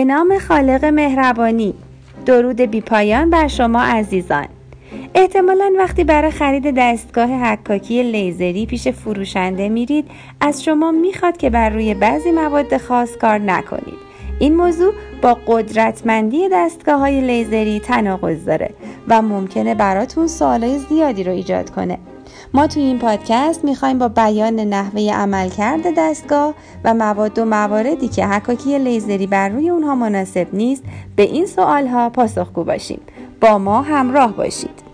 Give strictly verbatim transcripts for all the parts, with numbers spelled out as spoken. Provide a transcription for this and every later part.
نام خالق مهربانی. درود بی پایان بر شما عزیزان. احتمالاً وقتی برای خرید دستگاه حکاکی لیزری پیش فروشنده میرید، از شما میخواد که بر روی بعضی مواد خاص کار نکنید. این موضوع با قدرتمندی دستگاه‌های لیزری تناقض داره و ممکنه براتون سوالای زیادی رو ایجاد کنه. ما توی این پادکست میخوایم با بیان نحوه عملکرد دستگاه و مواد و مواردی که حکاکی لیزری بر روی اونها مناسب نیست به این سوالها پاسخگو باشیم. با ما همراه باشید.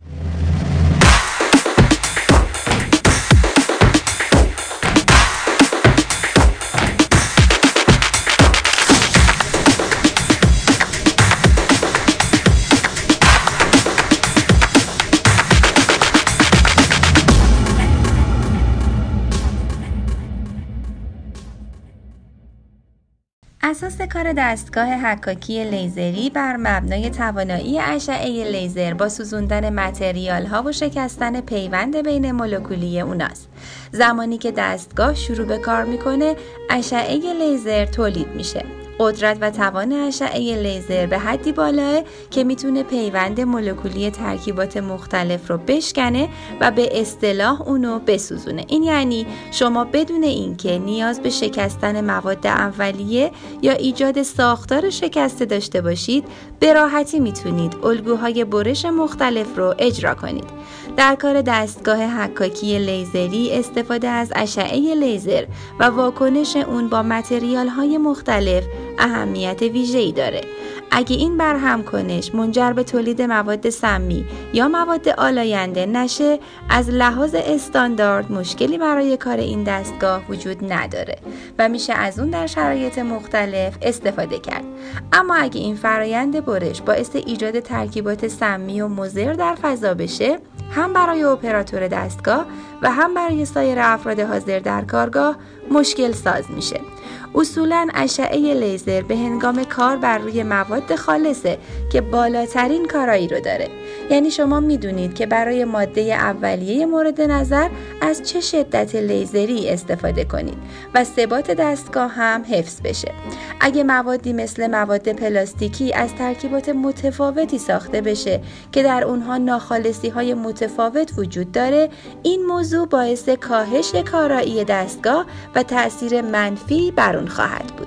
اساس کار دستگاه حکاکی لیزری بر مبنای توانایی اشعه لیزر با سوزوندن متریال ها و شکستن پیوند بین مولکولی اوناست. زمانی که دستگاه شروع به کار میکنه، اشعه لیزر تولید میشه. قدرت و توان اشعه لیزر به حدی بالاه که میتونه پیوند مولکولی ترکیبات مختلف رو بشکنه و به اصطلاح اونو بسوزونه. این یعنی شما بدون اینکه نیاز به شکستن مواد اولیه یا ایجاد ساختار شکسته داشته باشید، به راحتی میتونید الگوهای برش مختلف رو اجرا کنید. در کار دستگاه حکاکی لیزری استفاده از اشعه لیزر و واکنش اون با متریال‌های مختلف اهمیت ویژه‌ای داره. اگه این برهمکنش منجر به تولید مواد سمی یا مواد آلاینده نشه، از لحاظ استاندارد مشکلی برای کار این دستگاه وجود نداره و میشه از اون در شرایط مختلف استفاده کرد. اما اگه این فرایند برش باعث ایجاد ترکیبات سمی و مضر در فضا بشه، هم برای اپراتور دستگاه و هم برای سایر افراد حاضر در کارگاه مشکل ساز میشه. اصولاً اشعه لیزر به هنگام کار بر روی مواد خالصه که بالاترین کارایی رو داره. یعنی شما میدونید که برای ماده اولیه مورد نظر از چه شدت لیزری استفاده کنید و ثبات دستگاه هم حفظ بشه. اگه موادی مثل مواد پلاستیکی از ترکیبات متفاوتی ساخته بشه که در اونها ناخالصی‌های متفاوت وجود داره، این موضوع باعث کاهش کارایی دستگاه و تأثیر منفی بر اون خواهد بود.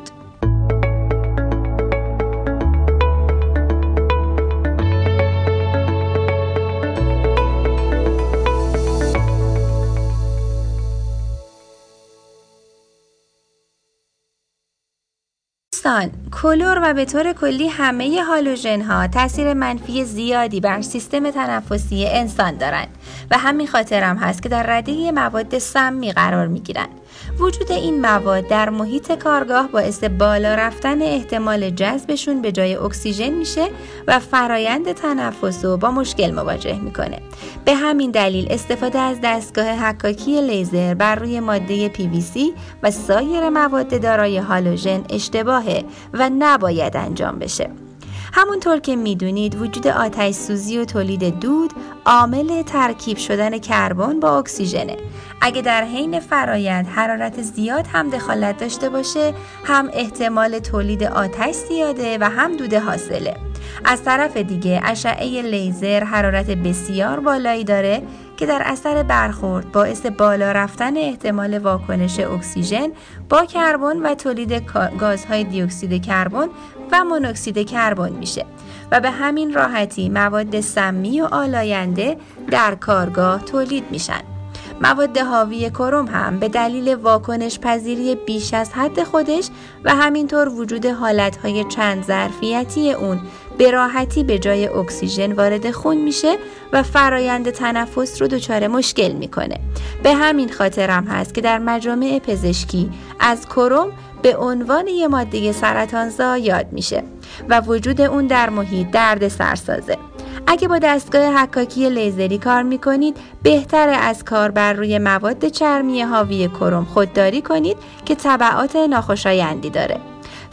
کلور و به طور کلی همه هالوژن ها تاثیر منفی زیادی بر سیستم تنفسی انسان دارند و همین خاطر هم هست که در رده مواد سمی قرار می گیرند. وجود این مواد در محیط کارگاه باعث بالا رفتن احتمال جذبشون به جای اکسیژن میشه و فرایند تنفس رو با مشکل مواجه میکنه. به همین دلیل استفاده از دستگاه حکاکی لیزر بر روی ماده پی وی سی و سایر مواد دارای هالوژن اشتباهه و نباید انجام بشه. همونطور که میدونید وجود آتش سوزی و تولید دود عامل ترکیب شدن کربن با اکسیژنه. اگه در حین فرایند حرارت زیاد هم دخالت داشته باشه، هم احتمال تولید آتش زیاده و هم دود حاصله. از طرف دیگه اشعه لیزر حرارت بسیار بالایی داره که در اثر برخورد باعث بالا رفتن احتمال واکنش اکسیژن با کربن و تولید گازهای دی اکسید کربن و مونوکسید کربن میشه و به همین راحتی مواد سمی و آلاینده در کارگاه تولید میشن. مواد حاوی کروم هم به دلیل واکنش پذیری بیش از حد خودش و همینطور وجود حالتهای چند ظرفیتی اون به راحتی به جای اکسیژن وارد خون میشه و فرایند تنفس رو دچار مشکل میکنه. به همین خاطر هم هست که در مجامع پزشکی از کروم به عنوان یه ماده سرطانزا یاد میشه و وجود اون در محیط درد سرسازه. اگه با دستگاه حکاکی لیزری کار میکنید، بهتره از کار بر روی مواد چرمی حاوی کروم خودداری کنید که تبعات ناخوشایندی داره.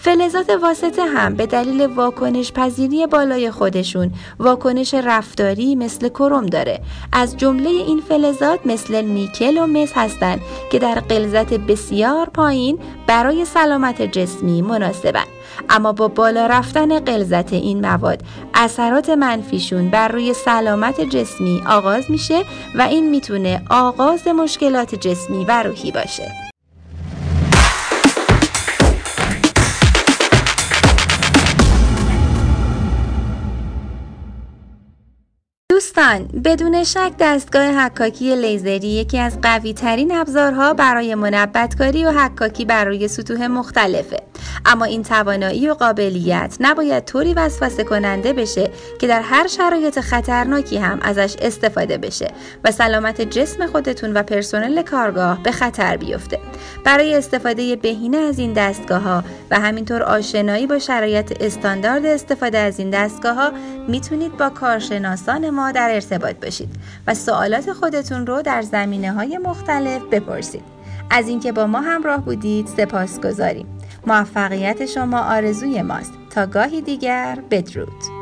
فلزات واسطه هم به دلیل واکنش پذیری بالای خودشون واکنش رفتاری مثل کروم داره. از جمله این فلزات مثل نیکل و مس هستند که در غلظت بسیار پایین برای سلامت جسمی مناسبن. اما با بالا رفتن غلظت این مواد اثرات منفیشون بر روی سلامت جسمی آغاز میشه و این میتونه آغاز مشکلات جسمی و روحی باشه. دوستان، بدون شک دستگاه حکاکی لیزری یکی از قوی ترین ابزارها برای منبت‌کاری و حکاکی بر روی سطوح مختلفه. اما این توانایی و قابلیت نباید طوری وسوسه کننده بشه که در هر شرایط خطرناکی هم ازش استفاده بشه و سلامت جسم خودتون و پرسنل کارگاه به خطر بیفته. برای استفاده بهینه از این دستگاه‌ها و همینطور آشنایی با شرایط استاندارد استفاده از این دستگاه‌ها میتونید با کارشناسان ما در ارتباط باشید و سوالات خودتون رو در زمینه‌های مختلف بپرسید. از اینکه با ما همراه بودید سپاسگزاریم. موفقیت شما آرزوی ماست. تا گاهی دیگر، بدرود.